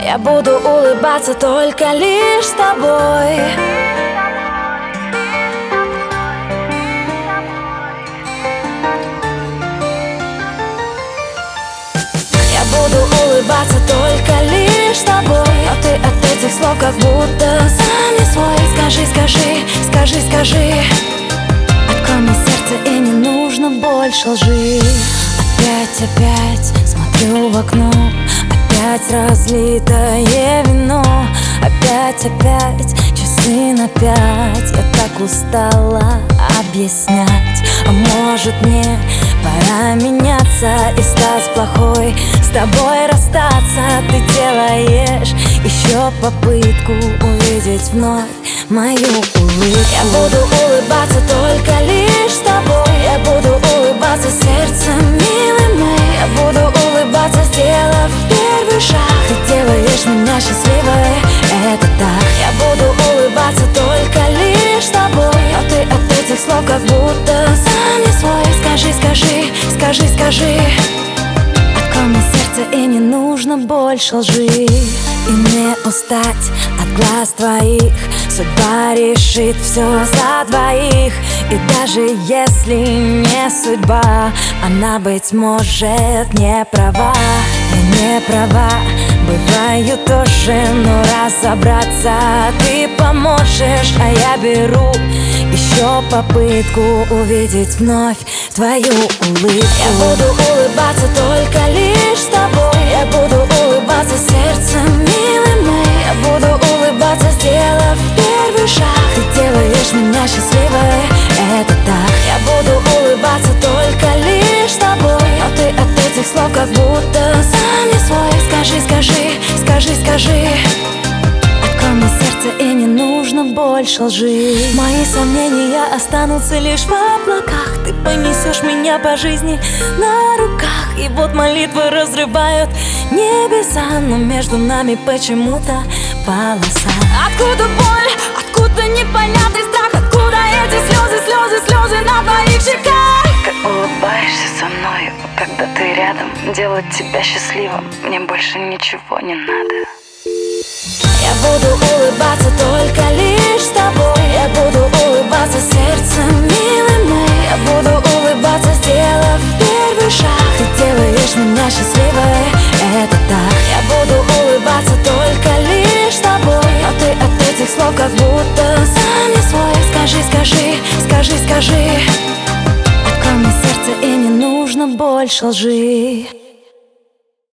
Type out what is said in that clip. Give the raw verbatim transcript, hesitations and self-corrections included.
Я буду улыбаться только лишь с тобой. Я буду улыбаться только лишь с тобой. Но ты от этих слов как будто сам не свой. Скажи, скажи, скажи, скажи. Открой мне сердце, и не нужно больше лжи. Опять, опять смотрю в окно. Опять разлитое вино. Опять, опять часы на пять. Я так устала объяснять. А может мне пора меняться и стать плохой, с тобой расстаться. Ты делаешь еще попытку увидеть вновь мою улыбку. Я буду улыбаться только лишь с тобой. Я буду улыбаться сердцем, милый мой. Я буду улыбаться, сделав первый шаг. Ты делаешь меня счастливой, это так. Я буду улыбаться только лишь с тобой. Но ты от этих слов как будто сам не свой. Скажи, скажи, скажи, скажи. Открой мне сердце, и не нужно больше лжи. И не устать от глаз твоих. Судьба решит все за двоих. И даже если не судьба, она, быть может, не права. Я не права, бываю тоже, но разобраться ты поможешь. А я беру еще попытку увидеть вновь твою улыбку. Я буду улыбаться только лишь с тобой. Я буду улыбаться сердцем, милый мой. Я буду улыбаться, сделав первый шаг. Ты делаешь меня счастливой, это так. Я буду улыбаться только лишь с тобой. Но ты от этих слов как будто сам не свой. Скажи, скажи, скажи, скажи. Открой мне сердце, и не нужно больше лжи. Мои сомнения останутся лишь в облаках. Ты понесешь меня по жизни на руках. И вот молитвы разрывают небеса, но между нами почему-то полоса. Откуда боль, откуда непонятный страх? Откуда эти слезы, слезы, слезы на твоих щеках? Ты улыбаешься со мной, когда ты рядом. Делать тебя счастливым мне больше ничего не надо. Я буду улыбаться только лишь с тобой. Я буду улыбаться сердцем, милый мой. Я буду улыбаться, сделав первый шаг. Ты делаешь меня счастливой, это так. Я буду улыбаться только лишь с тобой. Но ты от этих слов как будто сам не свой. Скажи, скажи, скажи, скажи. Открой мне сердце, и не нужно больше лжи.